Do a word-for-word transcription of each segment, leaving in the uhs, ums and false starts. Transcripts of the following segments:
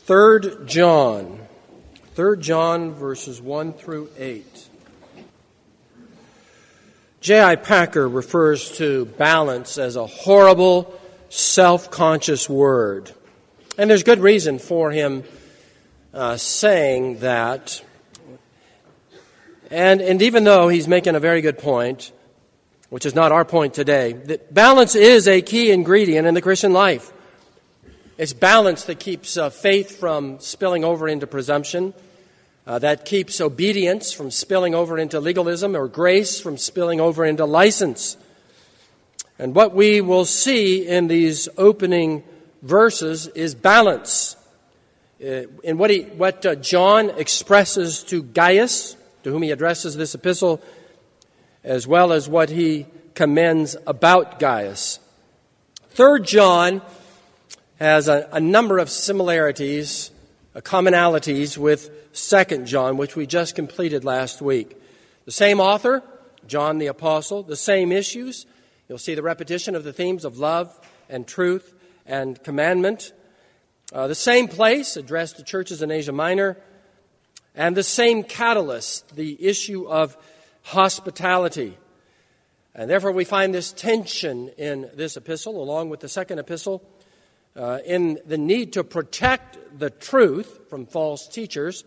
Third John. Third John, verses one through eight. J I. Packer refers to balance as a horrible, self-conscious word. And there's good reason for him uh, saying that. And, and even though he's making a very good point, which is not our point today, that balance is a key ingredient in the Christian life. It's balance that keeps uh, faith from spilling over into presumption, uh, that keeps obedience from spilling over into legalism, or grace from spilling over into license. And what we will see in these opening verses is balance. Uh, in what, he, what uh, John expresses to Gaius, to whom he addresses this epistle, as well as what he commends about Gaius. Third John has a, a number of similarities, uh, commonalities with Second John, which we just completed last week. The same author, John the Apostle, the same issues. You'll see the repetition of the themes of love and truth and commandment. Uh, the same place, addressed to churches in Asia Minor, and the same catalyst, the issue of hospitality. And therefore we find this tension in this epistle, along with the second epistle, uh, in the need to protect the truth from false teachers,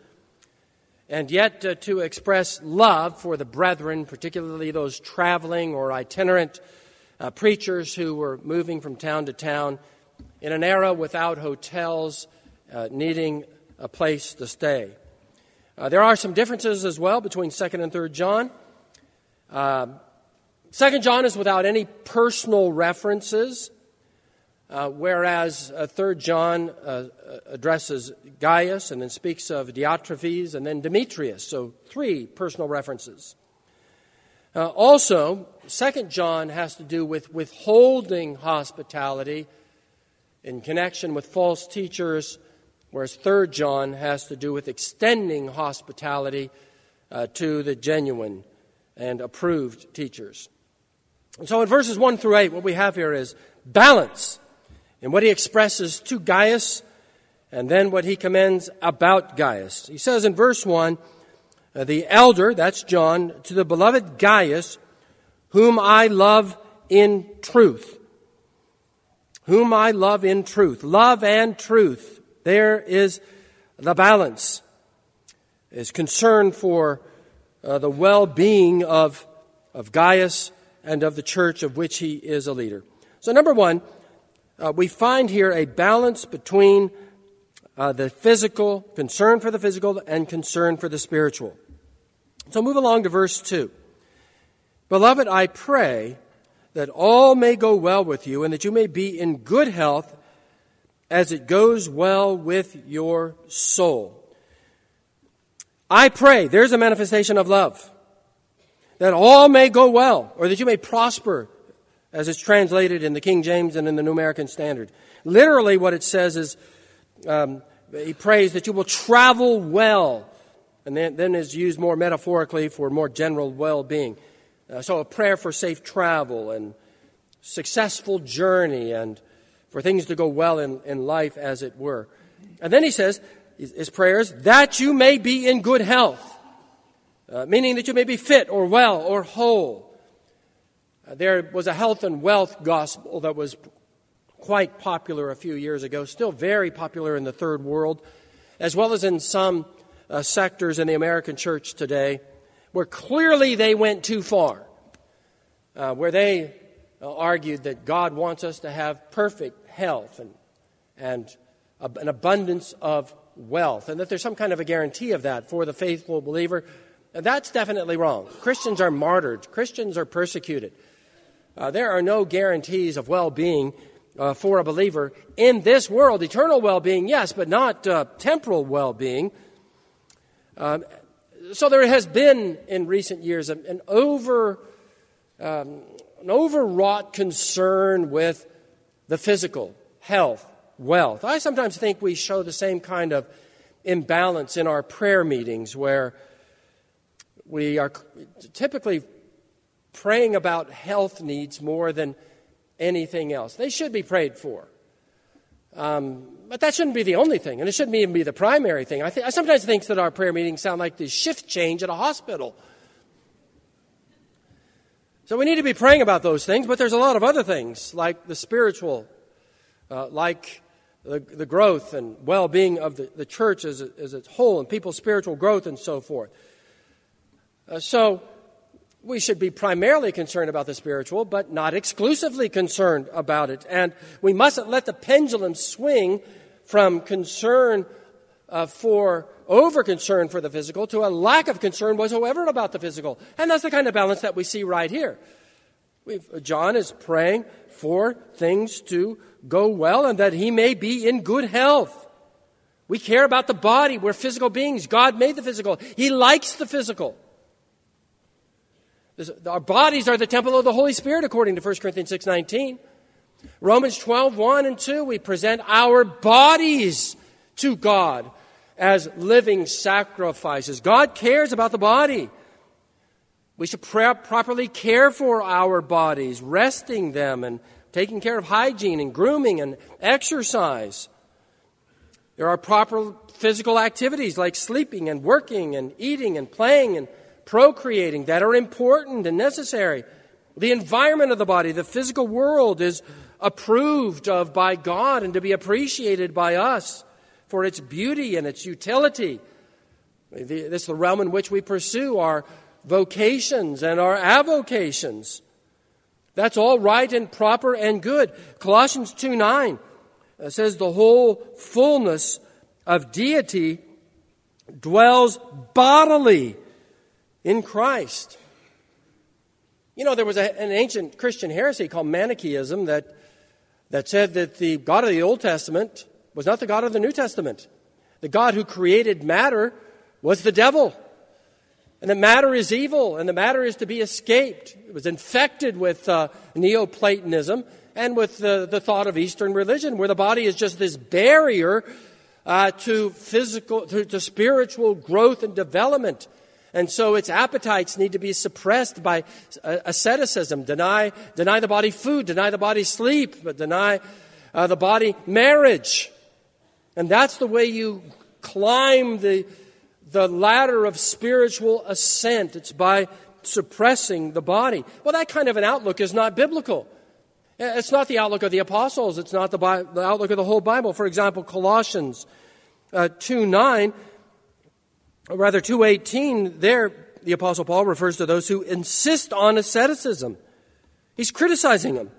and yet uh, to express love for the brethren, particularly those traveling or itinerant uh, preachers who were moving from town to town in an era without hotels, uh, needing a place to stay. Uh, there are some differences as well between Second and Third John. Uh, Second John is without any personal references, uh, whereas uh, Third John uh, addresses Gaius and then speaks of Diotrephes and then Demetrius, so three personal references. Uh, also, Second John has to do with withholding hospitality in connection with false teachers, whereas Third John has to do with extending hospitality uh, to the genuine and approved teachers. And so in verses one through eight, what we have here is balance in what he expresses to Gaius and then what he commends about Gaius. He says in verse one, uh, the elder, that's John, to the beloved Gaius, whom I love in truth. Whom I love in truth. Love and truth. There is the balance. Is concern for uh, the well-being of, of Gaius and of the church of which he is a leader. So number one, uh, we find here a balance between uh, the physical, concern for the physical, and concern for the spiritual. So move along to verse two. Beloved, I pray that all may go well with you and that you may be in good health as it goes well with your soul. I pray, there's a manifestation of love, that all may go well, or that you may prosper, as it's translated in the King James and in the New American Standard. Literally what it says is, um, he prays that you will travel well, and then, then is used more metaphorically for more general well-being. Uh, so a prayer for safe travel and successful journey and for things to go well in, in life, as it were. And then he says, his prayers, that you may be in good health, uh, meaning that you may be fit or well or whole. Uh, there was a health and wealth gospel that was quite popular a few years ago, still very popular in the third world, as well as in some uh, sectors in the American church today, where clearly they went too far, uh, where they uh, argued that God wants us to have perfect health and and an abundance of wealth, and that there's some kind of a guarantee of that for the faithful believer. And that's definitely wrong. Christians are martyred. Christians are persecuted. Uh, there are no guarantees of well-being uh, for a believer in this world. Eternal well-being, yes, but not uh, temporal well-being. Um, so there has been in recent years an, an over um, an overwrought concern with the physical, health, wealth. I sometimes think we show the same kind of imbalance in our prayer meetings, where we are typically praying about health needs more than anything else. They should be prayed for. Um, but that shouldn't be the only thing, and it shouldn't even be the primary thing. I, th- I sometimes think that our prayer meetings sound like the shift change at a hospital. So we need to be praying about those things, but there's a lot of other things, like the spiritual, uh, like the, the growth and well-being of the, the church as, as its whole, and people's spiritual growth and so forth. Uh, so we should be primarily concerned about the spiritual, but not exclusively concerned about it. And we mustn't let the pendulum swing from concern uh, for over-concern for the physical to a lack of concern whatsoever about the physical. And that's the kind of balance that we see right here. We've, John is praying for things to go well and that he may be in good health. We care about the body. We're physical beings. God made the physical. He likes the physical. Our bodies are the temple of the Holy Spirit, according to First Corinthians six nineteen. Romans twelve, one and two, we present our bodies to God as living sacrifices. God cares about the body. We should pr- properly care for our bodies, resting them and taking care of hygiene and grooming and exercise. There are proper physical activities like sleeping and working and eating and playing and procreating that are important and necessary. The environment of the body, the physical world, is approved of by God and to be appreciated by us for its beauty and its utility. This is the realm in which we pursue our vocations and our avocations. That's all right and proper and good. Colossians two nine says the whole fullness of deity dwells bodily in Christ. You know, there was a, an ancient Christian heresy called Manichaeism that, that said that the God of the Old Testament was not the God of the New Testament. The God who created matter was the devil. And that matter is evil, and the matter is to be escaped. It was infected with uh, Neoplatonism and with the, the thought of Eastern religion, where the body is just this barrier uh, to physical, to, to spiritual growth and development. And so its appetites need to be suppressed by uh, asceticism. Deny, deny the body food, deny the body sleep, but deny uh, the body marriage. And that's the way you climb the, the ladder of spiritual ascent. It's by suppressing the body. Well, that kind of an outlook is not biblical. It's not the outlook of the apostles. It's not the, Bi- the outlook of the whole Bible. For example, Colossians uh, two nine, or rather two eighteen, there the Apostle Paul refers to those who insist on asceticism. He's criticizing them.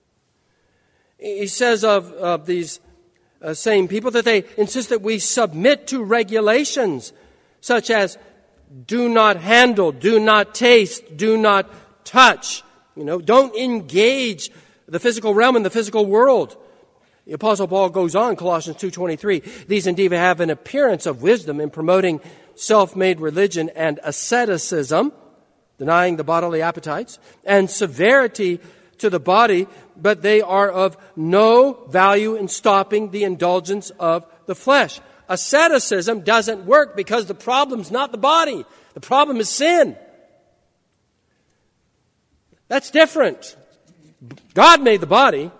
He says of, of these uh, same people that they insist that we submit to regulations such as do not handle, do not taste, do not touch. You know, don't engage the physical realm in the physical world. The Apostle Paul goes on, Colossians two twenty-three, these indeed have an appearance of wisdom in promoting self-made religion and asceticism, denying the bodily appetites, and severity to the body, but they are of no value in stopping the indulgence of the flesh. Asceticism doesn't work because the problem's not the body. The problem is sin. That's different. God made the body.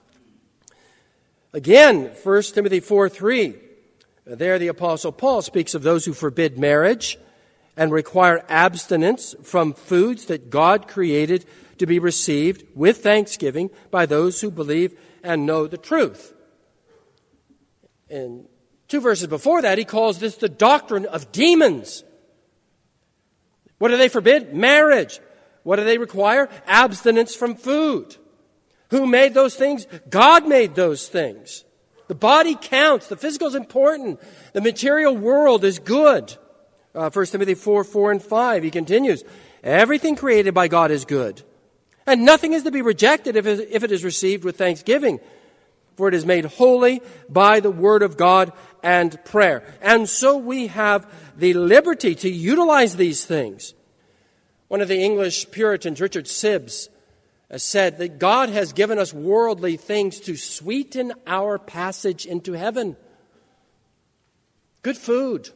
Again, First Timothy four three. There the Apostle Paul speaks of those who forbid marriage and require abstinence from foods that God created to be received with thanksgiving by those who believe and know the truth. And two verses before that, he calls this the doctrine of demons. What do they forbid? Marriage. What do they require? Abstinence from food. Who made those things? God made those things. The body counts. The physical is important. The material world is good. Uh, First Timothy four, four and five, he continues, everything created by God is good. And nothing is to be rejected if it, if it is received with thanksgiving. For it is made holy by the word of God and prayer. And so we have the liberty to utilize these things. One of the English Puritans, Richard Sibbes, said that God has given us worldly things to sweeten our passage into heaven. Good food.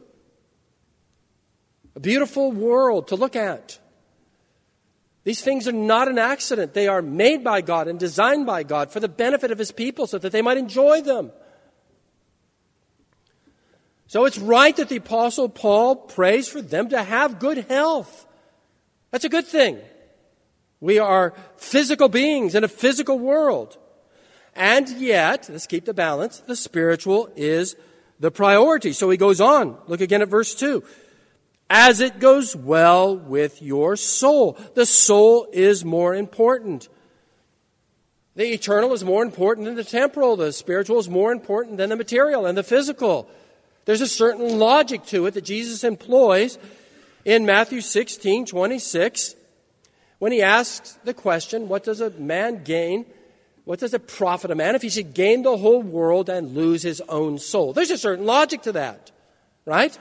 A beautiful world to look at. These things are not an accident. They are made by God and designed by God for the benefit of His people so that they might enjoy them. So it's right that the Apostle Paul prays for them to have good health. That's a good thing. We are physical beings in a physical world. And yet, let's keep the balance, the spiritual is the priority. So he goes on. Look again at verse two. As it goes well with your soul. The soul is more important. The eternal is more important than the temporal. The spiritual is more important than the material and the physical. There's a certain logic to it that Jesus employs in Matthew sixteen twenty-six when he asks the question, what does a man gain? What does it profit a man if he should gain the whole world and lose his own soul? There's a certain logic to that, right?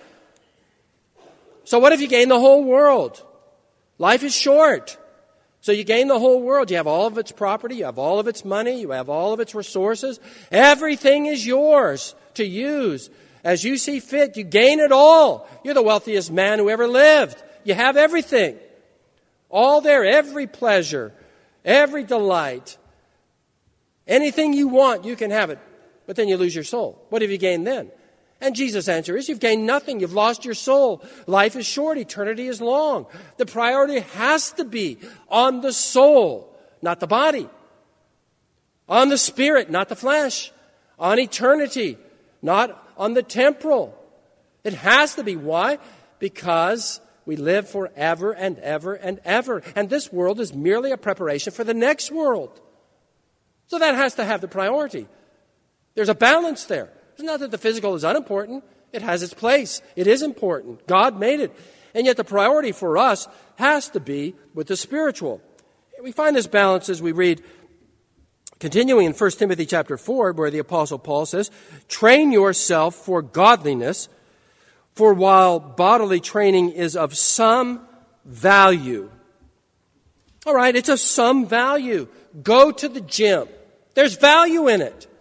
So what if you gain the whole world? Life is short. So you gain the whole world. You have all of its property. You have all of its money. You have all of its resources. Everything is yours to use as you see fit. You gain it all. You're the wealthiest man who ever lived. You have everything. All there, every pleasure, every delight. Anything you want, you can have it. But then you lose your soul. What have you gained then? And Jesus' answer is, you've gained nothing. You've lost your soul. Life is short. Eternity is long. The priority has to be on the soul, not the body. On the spirit, not the flesh. On eternity, not on the temporal. It has to be. Why? Because we live forever and ever and ever. And this world is merely a preparation for the next world. So that has to have the priority. There's a balance there. It's not that the physical is unimportant. It has its place. It is important. God made it. And yet the priority for us has to be with the spiritual. We find this balance as we read, continuing in First Timothy chapter four, where the Apostle Paul says, train yourself for godliness, for while bodily training is of some value. All right, it's of some value. Go to the gym. There's value in it.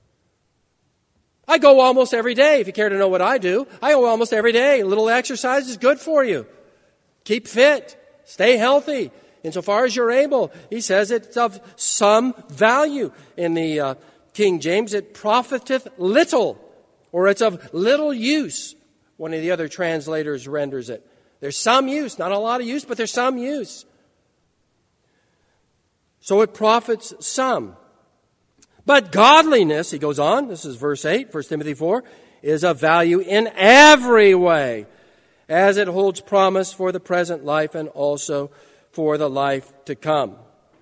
I go almost every day, if you care to know what I do. I go almost every day. A little exercise is good for you. Keep fit. Stay healthy. Insofar as you're able. He says it's of some value. In the uh, King James, it profiteth little, or it's of little use. One of the other translators renders it. There's some use, not a lot of use, but there's some use. So it profits some. But godliness, he goes on, this is verse eight, First Timothy four, is of value in every way, as it holds promise for the present life and also for the life to come.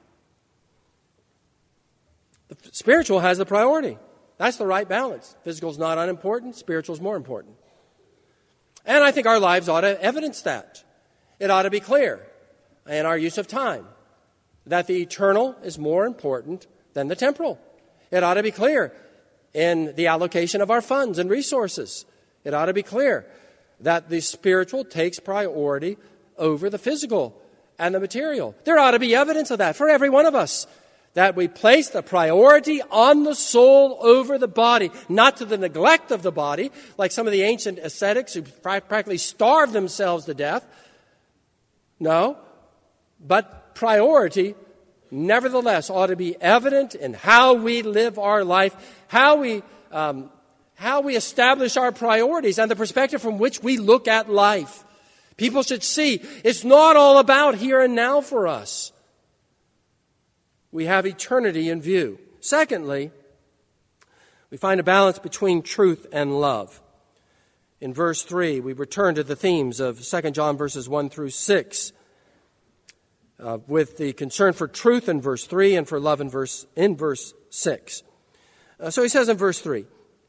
The spiritual has the priority. That's the right balance. Physical is not unimportant, spiritual is more important. And I think our lives ought to evidence that. It ought to be clear in our use of time that the eternal is more important than the temporal. It ought to be clear in the allocation of our funds and resources. It ought to be clear that the spiritual takes priority over the physical and the material. There ought to be evidence of that for every one of us, that we place the priority on the soul over the body, not to the neglect of the body, like some of the ancient ascetics who practically starved themselves to death. No, but priority nevertheless ought to be evident in how we live our life, how we um, how we establish our priorities, and the perspective from which we look at life. People should see it's not all about here and now for us. We have eternity in view. Secondly, we find a balance between truth and love. In verse three, we return to the themes of Second John verses one through six. Uh, with the concern for truth in verse three and for love in verse in verse six. Uh, so he says in verse three,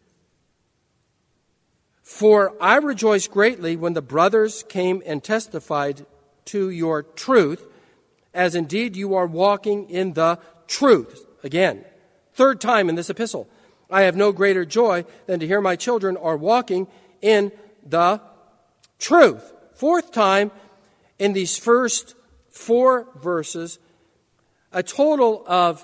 for I rejoiced greatly when the brothers came and testified to your truth, as indeed you are walking in the truth. Again, third time in this epistle. I have no greater joy than to hear my children are walking in the truth. Fourth time in these first four verses, a total of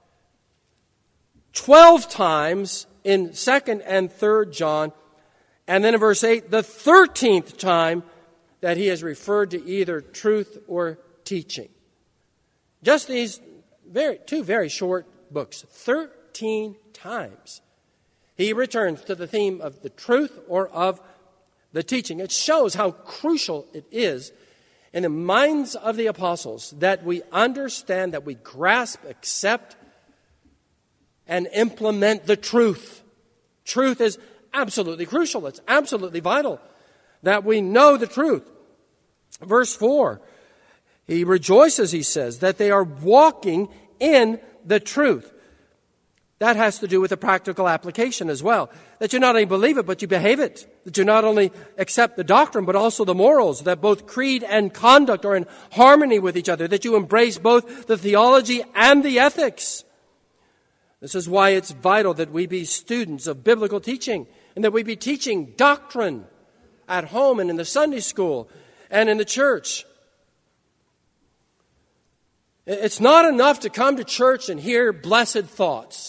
twelve times in second and third John, and then in verse eight, the thirteenth time that he has referred to either truth or teaching. Just these very two very short books, thirteen times he returns to the theme of the truth or of the teaching. It shows how crucial it is in the minds of the apostles that we understand, that we grasp, accept, and implement the truth. Truth is absolutely crucial. It's absolutely vital that we know the truth. Verse four, he rejoices, he says, that they are walking in the truth. That has to do with the practical application as well. That you not only believe it, but you behave it. That you not only accept the doctrine, but also the morals. That both creed and conduct are in harmony with each other. That you embrace both the theology and the ethics. This is why it's vital that we be students of biblical teaching and that we be teaching doctrine at home and in the Sunday school and in the church. It's not enough to come to church and hear blessed thoughts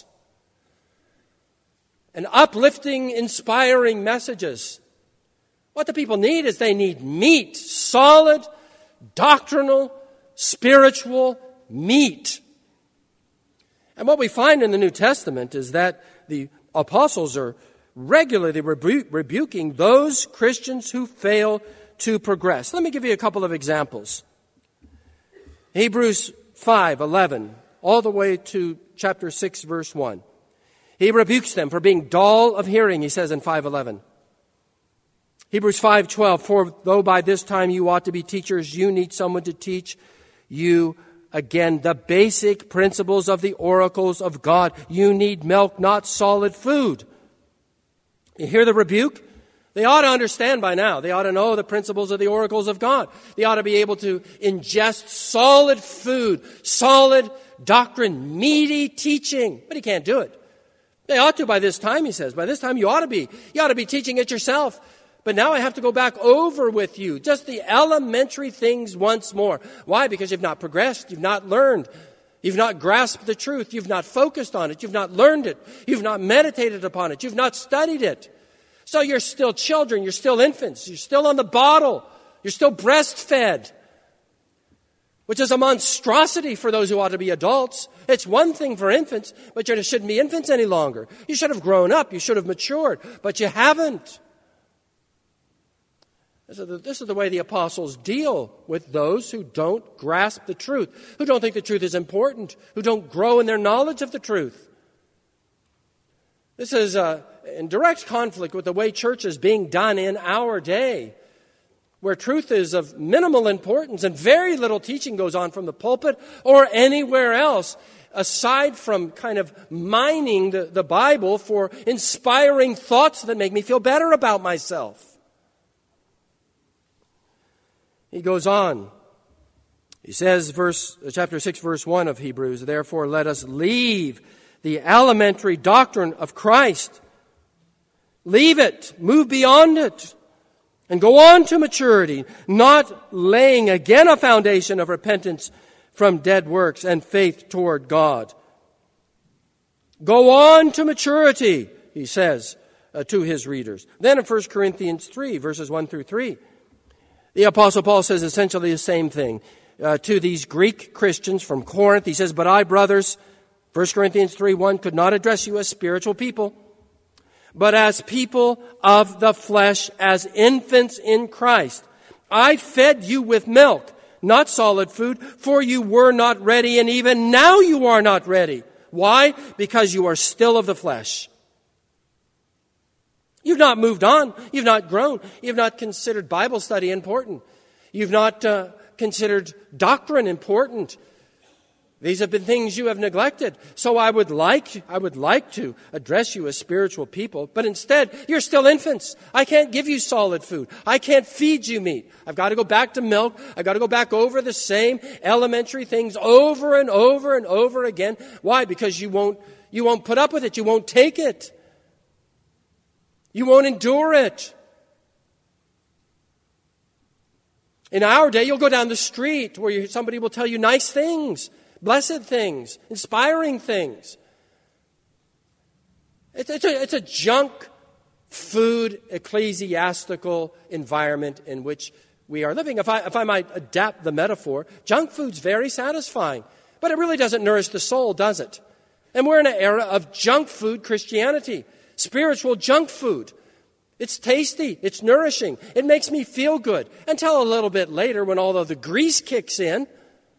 and uplifting, inspiring messages. What the people need is they need meat, solid, doctrinal, spiritual meat. And what we find in the New Testament is that the apostles are regularly rebu- rebuking those Christians who fail to progress. Let me give you a couple of examples. Hebrews five eleven, all the way to chapter six, verse one. He rebukes them for being dull of hearing, he says in five eleven. Hebrews five twelve, for though by this time you ought to be teachers, you need someone to teach you again the basic principles of the oracles of God. You need milk, not solid food. You hear the rebuke? They ought to understand by now. They ought to know the principles of the oracles of God. They ought to be able to ingest solid food, solid doctrine, meaty teaching. But he can't do it. They ought to by this time, he says. By this time you ought to be. You ought to be teaching it yourself. But now I have to go back over with you just the elementary things once more. Why? Because you've not progressed. You've not learned. You've not grasped the truth. You've not focused on it. You've not learned it. You've not meditated upon it. You've not studied it. So you're still children. You're still infants. You're still on the bottle. You're still breastfed, which is a monstrosity for those who ought to be adults. It's one thing for infants, but you shouldn't be infants any longer. You should have grown up. You should have matured, but you haven't. This is, the, this is the way the apostles deal with those who don't grasp the truth, who don't think the truth is important, who don't grow in their knowledge of the truth. This is uh, in direct conflict with the way church is being done in our day, where truth is of minimal importance and very little teaching goes on from the pulpit or anywhere else, aside from kind of mining the, the Bible for inspiring thoughts that make me feel better about myself. He goes on. He says, verse chapter six, verse one of Hebrews, therefore let us leave the elementary doctrine of Christ. Leave it. Move beyond it. And go on to maturity, not laying again a foundation of repentance from dead works and faith toward God. Go on to maturity, he says uh, to his readers. Then in First Corinthians three, verses one through three, the Apostle Paul says essentially the same thing uh, to these Greek Christians from Corinth. He says, but I, brothers, First Corinthians three one, could not address you as spiritual people, but as people of the flesh, as infants in Christ. I fed you with milk, not solid food, for you were not ready, and even now you are not ready. Why? Because you are still of the flesh. You've not moved on. You've not grown. You've not considered Bible study important. You've not uh, considered doctrine important. These have been things you have neglected. So I would like, I would like to address you as spiritual people, but instead, you're still infants. I can't give you solid food. I can't feed you meat. I've got to go back to milk. I've got to go back over the same elementary things over and over and over again. Why? Because you won't, you won't put up with it. You won't take it. You won't endure it. In our day, you'll go down the street where you, somebody will tell you nice things, blessed things, inspiring things. It's, it's, a, it's a junk food ecclesiastical environment in which we are living. If I, if I might adapt the metaphor, junk food's very satisfying, but it really doesn't nourish the soul, does it? And we're in an era of junk food Christianity. spiritual junk food. It's tasty. It's nourishing. It makes me feel good. Until a little bit later when all of the grease kicks in,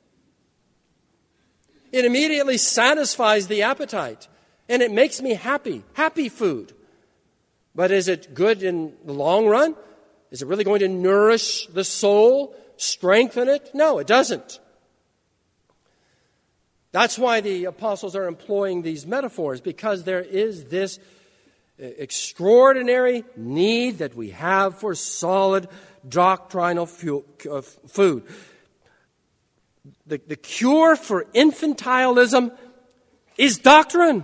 it immediately satisfies the appetite. And it makes me happy. Happy food. But is it good in the long run? Is it really going to nourish the soul? Strengthen it? No, it doesn't. That's why the apostles are employing these metaphors, because there is this extraordinary need that we have for solid doctrinal food. The, the cure for infantilism is doctrine.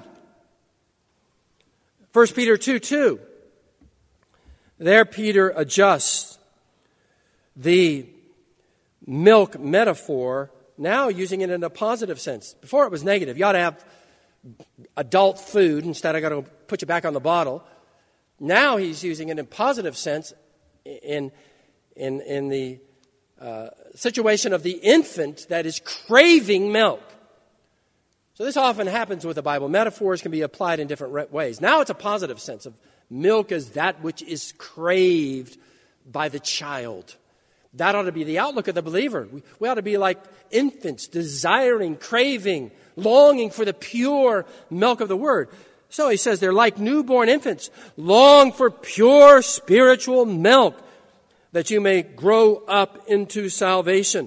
First Peter two two. There Peter adjusts the milk metaphor, now using it in a positive sense. Before it was negative. You ought to have adult food. Instead, I got to put you back on the bottle. Now he's using it in a positive sense in, in, in the uh, situation of the infant that is craving milk. So this often happens with the Bible. Metaphors can be applied in different ways. Now it's a positive sense of milk as that which is craved by the child. That ought to be the outlook of the believer. We, we ought to be like infants, desiring, craving, longing for the pure milk of the Word. So he says they're like newborn infants. Long for pure spiritual milk, that you may grow up into salvation.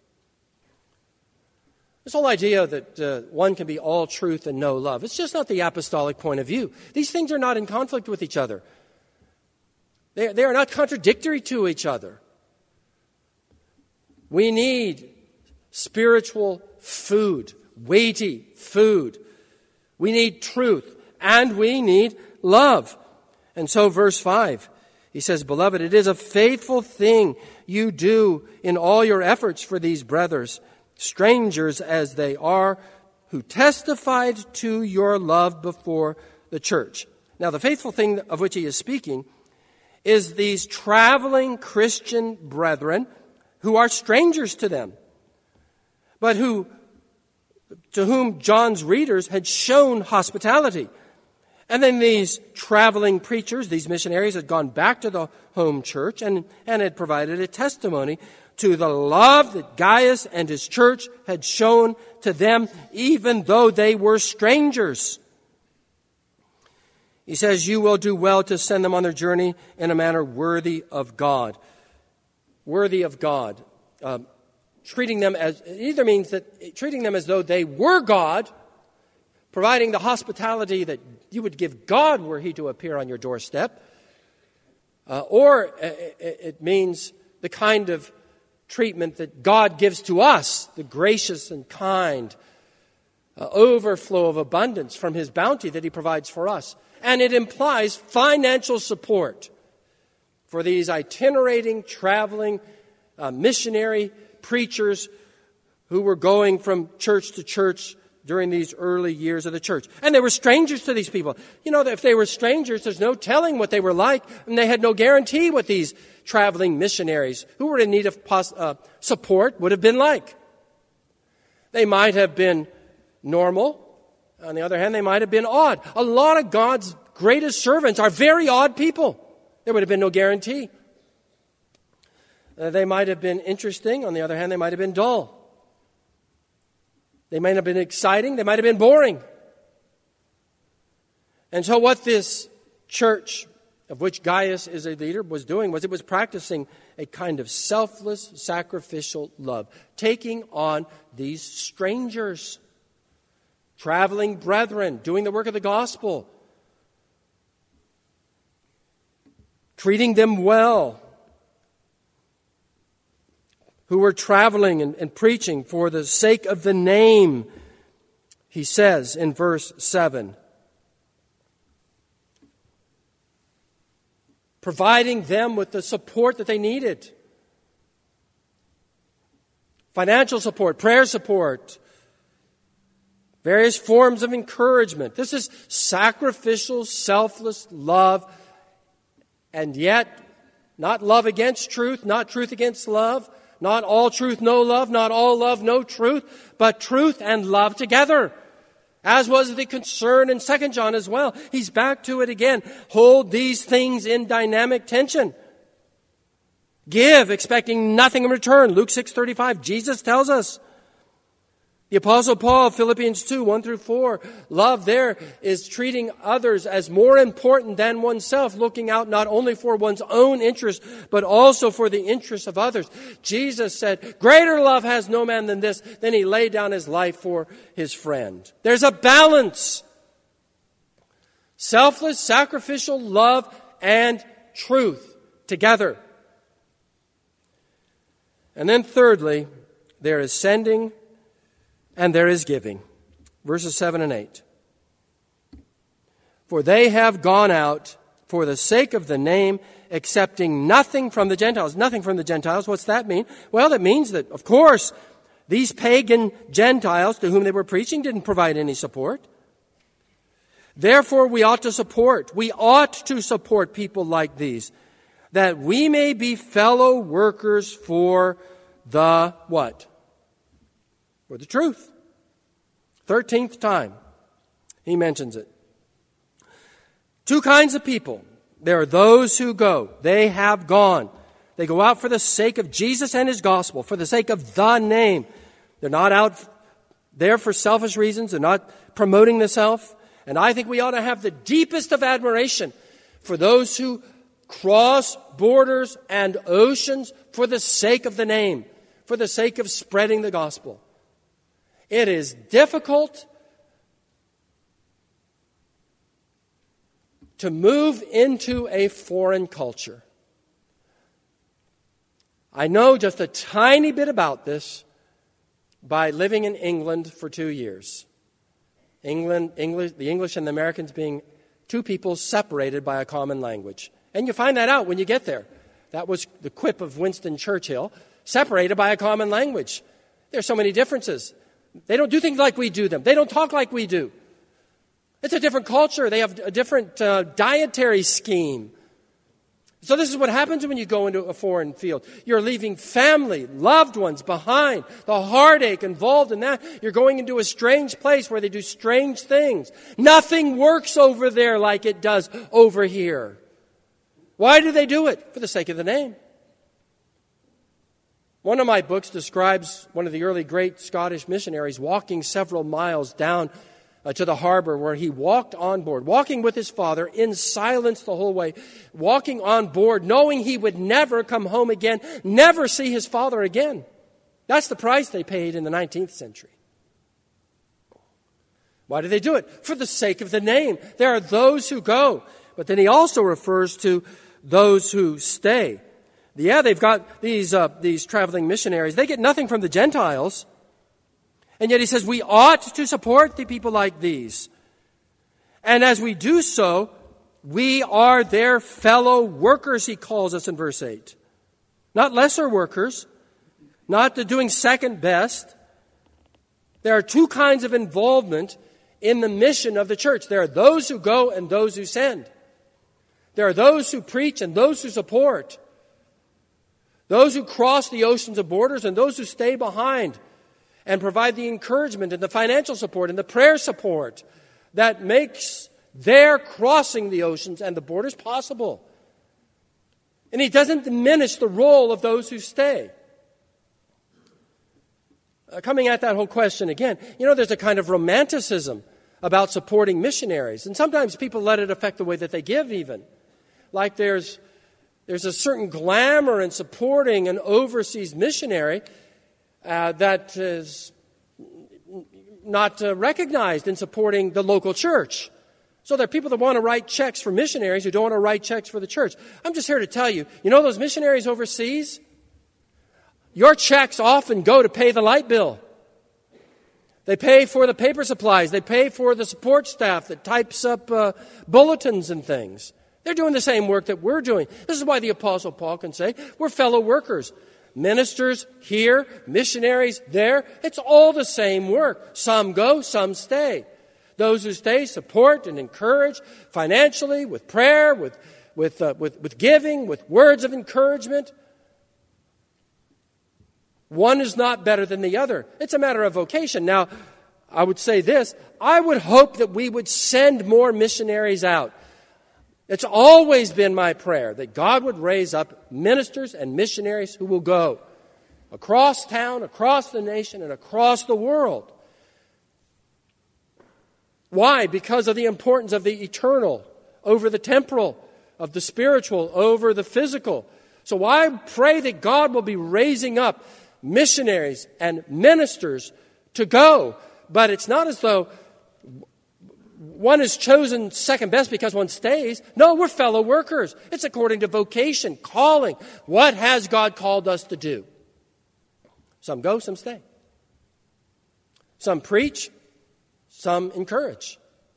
This whole idea that uh, one can be all truth and no love, it's just not the apostolic point of view. These things are not in conflict with each other. They, they are not contradictory to each other. We need spiritual food, weighty food. We need truth, and we need love. And so verse five, he says, Beloved, it is a faithful thing you do in all your efforts for these brothers, strangers as they are, who testified to your love before the church. Now, the faithful thing of which he is speaking is these traveling Christian brethren who are strangers to them, but who, to whom John's readers had shown hospitality. And then these traveling preachers, these missionaries, had gone back to the home church and, and had provided a testimony to the love that Gaius and his church had shown to them, even though they were strangers. He says, you will do well to send them on their journey in a manner worthy of God. Worthy of God. Um, treating them as, it either means that treating them as though they were God, providing the hospitality that you would give God were he to appear on your doorstep, uh, or it, it means the kind of treatment that God gives to us, the gracious and kind uh, overflow of abundance from his bounty that he provides for us. And it implies financial support for these itinerating, traveling, uh, missionary preachers who were going from church to church during these early years of the church. And they were strangers to these people. You know, if they were strangers, there's no telling what they were like, and they had no guarantee what these traveling missionaries who were in need of pos- uh, support would have been like. They might have been normal. On the other hand, they might have been odd. A lot of God's greatest servants are very odd people. There would have been no guarantee. Uh, they might have been interesting. On the other hand, they might have been dull. They might have been exciting. They might have been boring. And so what this church, of which Gaius is a leader, was doing was it was practicing a kind of selfless, sacrificial love, taking on these strangers, traveling brethren, doing the work of the gospel, treating them well, who were traveling and, and preaching for the sake of the name, he says in verse seven. Providing them with the support that they needed. Financial support, prayer support, various forms of encouragement. This is sacrificial, selfless love, and yet not love against truth, not truth against love, not all truth, no love, not all love, no truth, but truth and love together. As was the concern in Second John as well. He's back to it again. Hold these things in dynamic tension. Give, expecting nothing in return. Luke six thirty-five, Jesus tells us. The Apostle Paul, Philippians two, one through four, love there is treating others as more important than oneself, looking out not only for one's own interest, but also for the interests of others. Jesus said, greater love has no man than this, then he laid down his life for his friend. There's a balance. Selfless, sacrificial love and truth together. And then thirdly, there is sending and there is giving. Verses seven and eight. For they have gone out for the sake of the name, accepting nothing from the Gentiles. Nothing from the Gentiles. What's that mean? Well, that means that, of course, these pagan Gentiles to whom they were preaching didn't provide any support. Therefore, we ought to support. We ought to support people like these, that we may be fellow workers for the what? For the truth. Thirteenth time he mentions it. Two kinds of people. There are those who go. They have gone. They go out for the sake of Jesus and his gospel, for the sake of the name. They're not out there for selfish reasons. They're not promoting the self. And I think we ought to have the deepest of admiration for those who cross borders and oceans for the sake of the name, for the sake of spreading the gospel. It is difficult to move into a foreign culture. I know just a tiny bit about this by living in England for two years. England, English, the English and the Americans being two people separated by a common language. And you find that out when you get there. That was the quip of Winston Churchill, separated by a common language. There's so many differences. They don't do things like we do them. They don't talk like we do. It's a different culture. They have a different uh, dietary scheme. So this is what happens when you go into a foreign field. You're leaving family, loved ones behind, the heartache involved in that. You're going into a strange place where they do strange things. Nothing works over there like it does over here. Why do they do it? For the sake of the name. One of my books describes one of the early great Scottish missionaries walking several miles down uh, to the harbor where he walked on board, walking with his father in silence the whole way, walking on board, knowing he would never come home again, never see his father again. That's the price they paid in the nineteenth century. Why do they do it? For the sake of the name. There are those who go, but then he also refers to those who stay. Yeah, they've got these uh, these traveling missionaries. They get nothing from the Gentiles. And yet he says we ought to support the people like these. And as we do so, we are their fellow workers, he calls us in verse eight. Not lesser workers, not the doing second best. There are two kinds of involvement in the mission of the church. There are those who go and those who send. There are those who preach and those who support. Those who cross the oceans of borders and those who stay behind and provide the encouragement and the financial support and the prayer support that makes their crossing the oceans and the borders possible. And he doesn't diminish the role of those who stay. Uh, coming at that whole question again, you know, there's a kind of romanticism about supporting missionaries. And sometimes people let it affect the way that they give even. Like there's There's a certain glamour in supporting an overseas missionary uh, that is not uh, recognized in supporting the local church. So there are people that want to write checks for missionaries who don't want to write checks for the church. I'm just here to tell you, you know those missionaries overseas? Your checks often go to pay the light bill. They pay for the paper supplies. They pay for the support staff that types up uh, bulletins and things. They're doing the same work that we're doing. This is why the Apostle Paul can say, we're fellow workers. Ministers here, missionaries there. It's all the same work. Some go, some stay. Those who stay support and encourage financially, with prayer, with, with, uh, with, with giving, with words of encouragement. One is not better than the other. It's a matter of vocation. Now, I would say this, I would hope that we would send more missionaries out. It's always been my prayer that God would raise up ministers and missionaries who will go across town, across the nation, and across the world. Why? Because of the importance of the eternal over the temporal, of the spiritual over the physical. So I pray that God will be raising up missionaries and ministers to go. But it's not as though one is chosen second best because one stays. No, we're fellow workers. It's according to vocation, calling. What has God called us to do? Some go, some stay. Some preach, some encourage.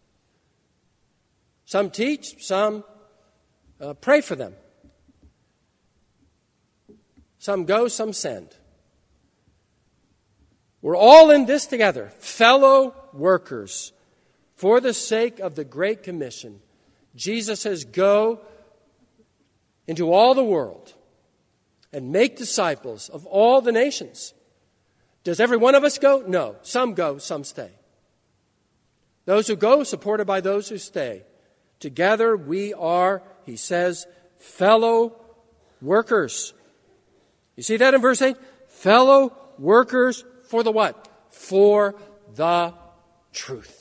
Some teach, some uh, pray for them. Some go, some send. We're all in this together, fellow workers. For the sake of the Great Commission, Jesus says, go into all the world and make disciples of all the nations. Does every one of us go? No. Some go, some stay. Those who go, supported by those who stay. Together we are, he says, fellow workers. You see that in verse eight? Fellow workers for the what? For the truth.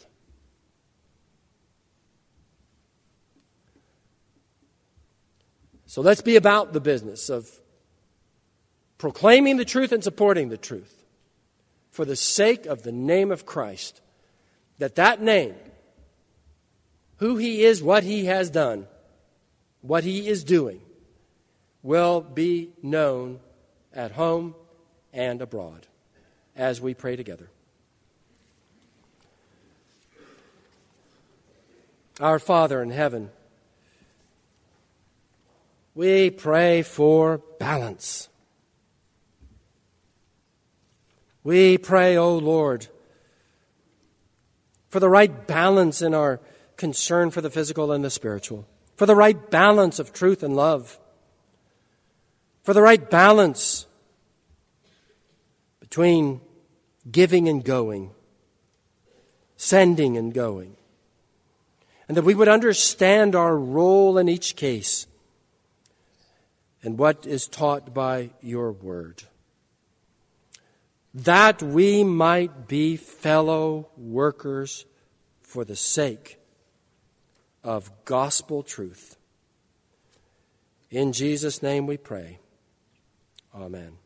So let's be about the business of proclaiming the truth and supporting the truth for the sake of the name of Christ. That that name, who he is, what he has done, what he is doing, will be known at home and abroad as we pray together. Our Father in heaven, we pray for balance. We pray, O Lord, for the right balance in our concern for the physical and the spiritual, for the right balance of truth and love, for the right balance between giving and going, sending and going, and that we would understand our role in each case and what is taught by your word, that we might be fellow workers for the sake of gospel truth. In Jesus' name we pray. Amen.